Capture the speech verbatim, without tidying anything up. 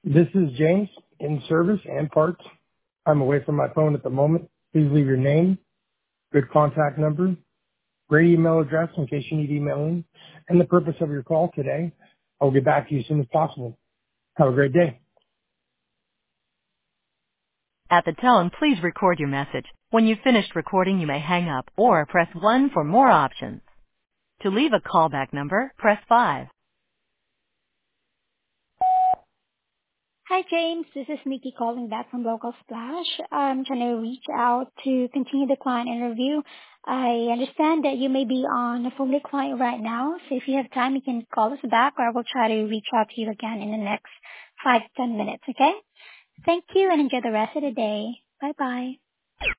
This is James in service and parts. I'm away from my phone at the moment. Please leave your name, good contact number, great email address in case you need emailing, and the purpose of your call today. I'll get back to you as soon as possible. Have a great day. At the tone, please record your message. When you've finished recording, you may hang up or press one for more options. To leave a callback number, press five. Hi, James. This is Nikki calling back from Local Splash. I'm trying to reach out to continue the client interview. I understand that you may be on the phone with the client right now, so if you have time, you can call us back, or I will try to reach out to you again in the next five to ten minutes, okay? Thank you, and enjoy the rest of the day. Bye-bye.